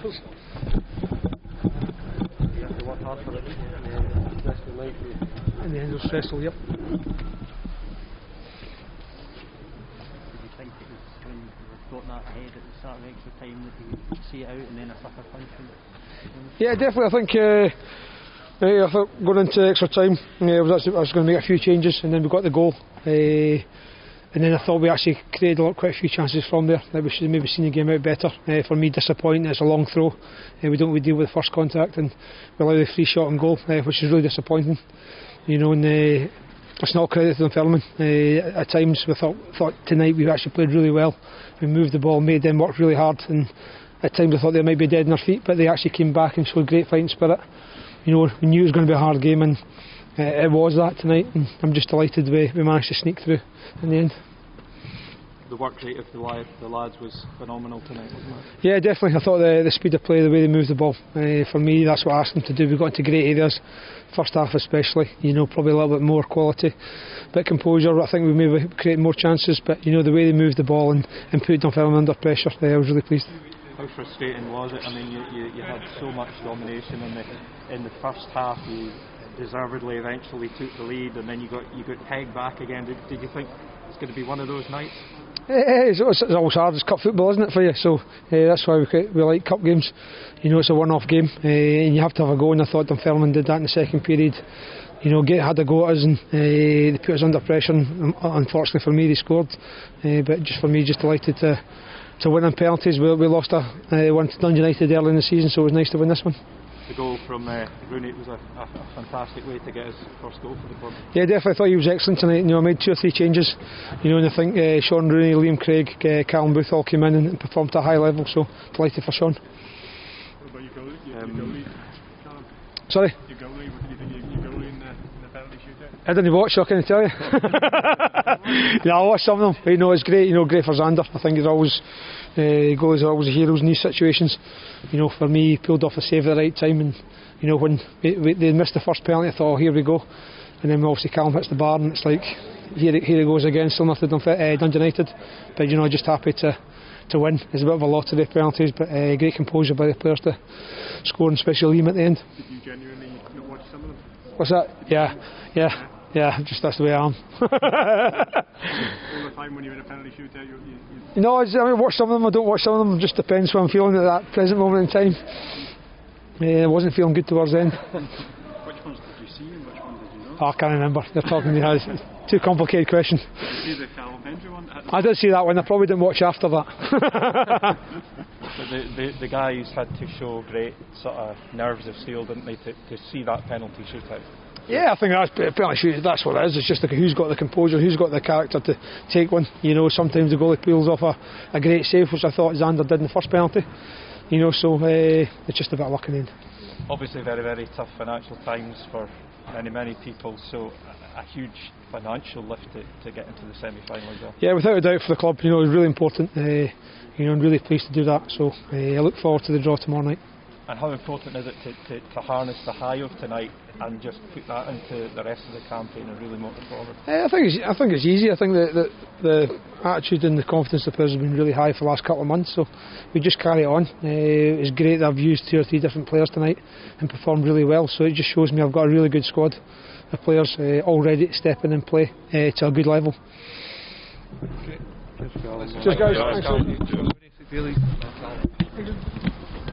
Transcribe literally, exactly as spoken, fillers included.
specials. You have to work hard for it. In the end, it was stressful, yep. Did you think it was when you were got that ahead at the start of extra time that you would see it out and then a sucker punch? Yeah, definitely. I think uh, uh, I thought going into extra time, uh, I was actually, I was going to make a few changes, and then we got the goal. Uh, and then I thought we actually created a lot, quite a few chances from there. That we should have maybe seen the game out better. Uh, for me, disappointing. It's a long throw. Uh, we don't we deal with first contact, and we allow the free shot and goal, uh, which is really disappointing. You know, and uh, it's not credit to Dunfermline. Uh, at times we thought, thought tonight we actually played really well. We moved the ball, made them work really hard, and at times I thought they might be dead on their feet, but they actually came back and showed great fighting spirit. You know, we knew it was going to be a hard game, and uh, it was that tonight, and I'm just delighted we, we managed to sneak through in the end. The work rate of the, lad, the lads was phenomenal tonight, wasn't it? Yeah, definitely. I thought the, the speed of play, the way they moved the ball, uh, for me, that's what I asked them to do. We got into great areas, first half especially. You know, probably a little bit more quality, bit composure. I think we maybe created more chances, but you know, the way they moved the ball and, and put Dunfermline under pressure, uh, I was really pleased. How frustrating was it? I mean, you, you, you had so much domination in the in the first half. You deservedly eventually took the lead, and then you got you got pegged back again. Did, did you think it's going to be one of those nights? It's, it's always hard. It's cup football, isn't it, for you? So uh, that's why we, we like cup games. You know, it's a one-off game, uh, and you have to have a go. And I thought Dunfermline did that in the second period. You know, get, had a go at us, and uh, they put us under pressure. And unfortunately for me, they scored. Uh, but just for me, just delighted to to win on penalties. We, we lost a uh, one to Dundee United early in the season, so it was nice to win this one. The goal from uh, Rooney was a, a, a fantastic way to get his first goal for the club. Yeah, definitely. I thought he was excellent tonight. You know, I made two or three changes. You know, and I think uh, Sean Rooney, Liam Craig, uh, Callum Booth all came in and, and performed at a high level. So delighted for Sean. What about your goalie? Your, Um, your goalie, Callum? Sorry. Your goalie. What did you think of your goalie in the, in the penalty shootout? I didn't watch, so I can't tell you. Yeah, I watched some of them. You know, it's great. You know, great for Xander. I think he's always uh, goalies are always heroes in these situations. You know, for me, he pulled off a save at the right time, and you know, when we, we, they missed the first penalty, I thought, oh, here we go. And then obviously Callum hits the bar, and it's like, here, here he goes again. Still nothing done for uh, Dundee United, but you know, just happy to to win. It's a bit of a lottery of penalties, but uh, great composure by the players to score, and especially Liam at the end. Did you genuinely not watch some of them? What's that? Yeah, yeah, yeah. Just that's the way I am. All the time when you're in a penalty shootout, you, you, you No, I, just, I mean, watch some of them. I don't watch some of them. It just depends what I'm feeling at that present moment in time. Uh, I wasn't feeling good towards the end. Which ones did you see and which ones did you not? Oh, I can't remember. They're talking to me. It's too complicated question. Did you see the Callum Hendry one? I did see that one. I probably didn't watch after that. But the, the, the guys had to show great sort of nerves of steel, didn't they, to, to see that penalty shootout? Yeah, I think that's penalty shoot. That's what it is. It's just like who's got the composure, who's got the character to take one. You know, sometimes the goalie pulls off a, a great save, which I thought Xander did in the first penalty. You know, so uh, it's just a bit of luck in the end. Obviously, very, very tough financial times for many, many people. So a, a huge financial lift to, to get into the semi-final as well. Yeah, without a doubt for the club. You know, it was really important. Uh, you know, I'm really pleased to do that. So uh, I look forward to the draw tomorrow night. And how important is it to, to, to harness the high of tonight and just put that into the rest of the campaign and really motor forward? Uh, I think it's, I think it's easy. I think that the, the attitude and the confidence of the players has been really high for the last couple of months. So we just carry it on. Uh, it's great that I've used two or three different players tonight and performed really well. So it just shows me I've got a really good squad of players uh, all ready to step in and play uh, to a good level. Okay. Cheers, guys. Thanks.